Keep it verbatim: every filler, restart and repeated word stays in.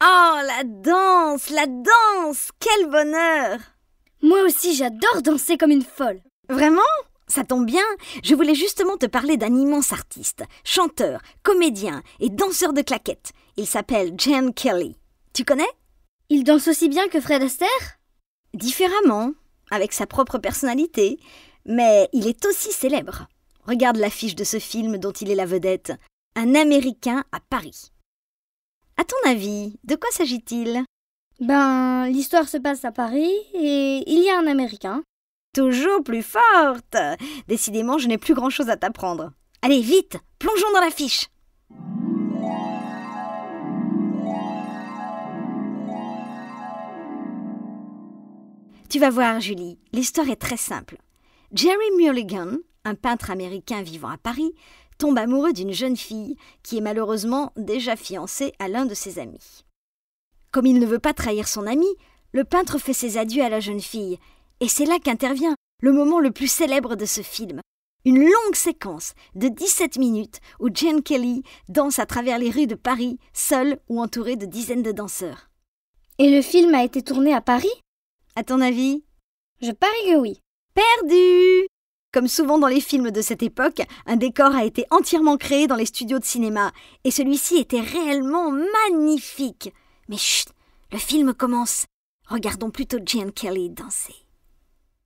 Oh, la danse, la danse! Quel bonheur! Moi aussi, j'adore danser comme une folle. Vraiment? Ça tombe bien, je voulais justement te parler d'un immense artiste, chanteur, comédien et danseur de claquettes. Il s'appelle Gene Kelly. Tu connais? Il danse aussi bien que Fred Astaire? Différemment, avec sa propre personnalité, mais il est aussi célèbre. Regarde l'affiche de ce film dont il est la vedette, Un Américain à Paris. À ton avis, de quoi s'agit-il? Ben, l'histoire se passe à Paris et il y a un Américain. Toujours plus forte! Décidément, je n'ai plus grand-chose à t'apprendre. Allez, vite, plongeons dans l'affiche. Tu vas voir, Julie, l'histoire est très simple. Jerry Mulligan, un peintre américain vivant à Paris, tombe amoureux d'une jeune fille qui est malheureusement déjà fiancée à l'un de ses amis. Comme il ne veut pas trahir son ami, le peintre fait ses adieux à la jeune fille. Et c'est là qu'intervient le moment le plus célèbre de ce film. Une longue séquence de dix-sept minutes où Gene Kelly danse à travers les rues de Paris, seul ou entouré de dizaines de danseurs. Et le film a été tourné à Paris? À ton avis? Je parie que oui. Perdu! Comme souvent dans les films de cette époque, un décor a été entièrement créé dans les studios de cinéma. Et celui-ci était réellement magnifique. Mais chut, le film commence. Regardons plutôt Gene Kelly danser.